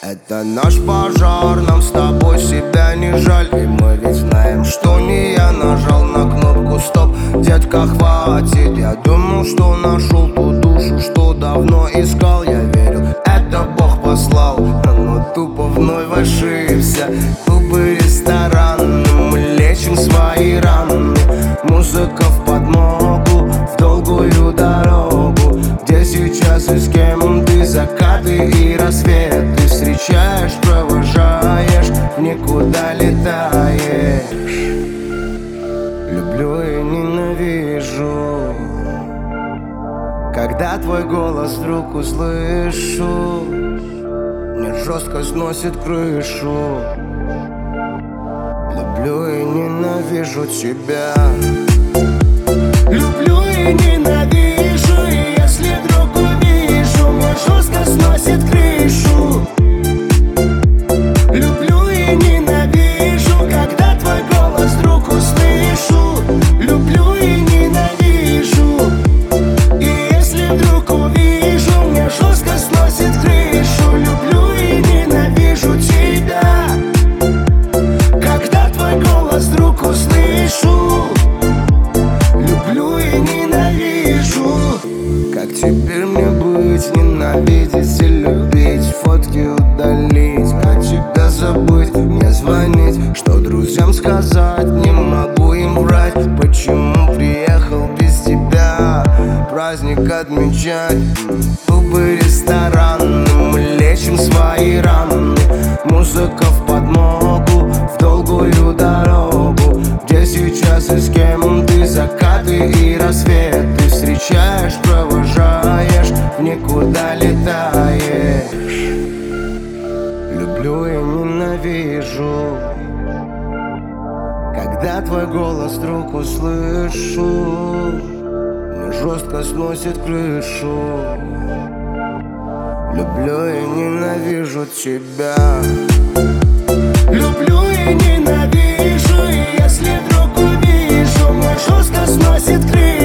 Это наш пожар, нам с тобой себя не жаль. И мы ведь знаем, что не я нажал на кнопку стоп. Детка, хватит, я думал, что нашел ту душу, что давно искал. Я верил, это Бог послал, но тупо вновь ошибся. Клубы, рестораны, мы лечим свои раны. Музыка в подмогу, в долгую дорогу. Где сейчас и с кем ты? Закаты и рассветы встречаешь, провожаешь, никуда летаешь. Люблю и ненавижу, когда твой голос вдруг услышу. Мне жестко сносит крышу. Люблю и ненавижу тебя. Люблю и ненавижу, и если вдруг увижу, мне жестко сносит крышу. Люблю и ненавижу, когда твой голос вдруг услышу. Люблю и ненавижу, и если вдруг увижу, мне жестко сносит крышу. Люблю и ненавижу тебя, когда твой голос вдруг услышу. Люблю и ненавижу. Как теперь мне быть, ненавидеть и любить? Фотки удалить, про тебя забыть, мне звонить, что друзьям сказать, не могу им врать. Почему приехал без тебя праздник отмечать? Клубы, рестораны, мы лечим свои раны. Музыка в подмогу, в долгую дорогу. Где сейчас и с кем ты? Закаты и рассветы встречаешь, провожаешь, никуда летаешь. Люблю и ненавижу, когда твой голос вдруг услышу. Мне жестко сносит крышу. Люблю и ненавижу тебя. Люблю и ненавижу, и если вдруг увижу, мне жестко сносит крышу.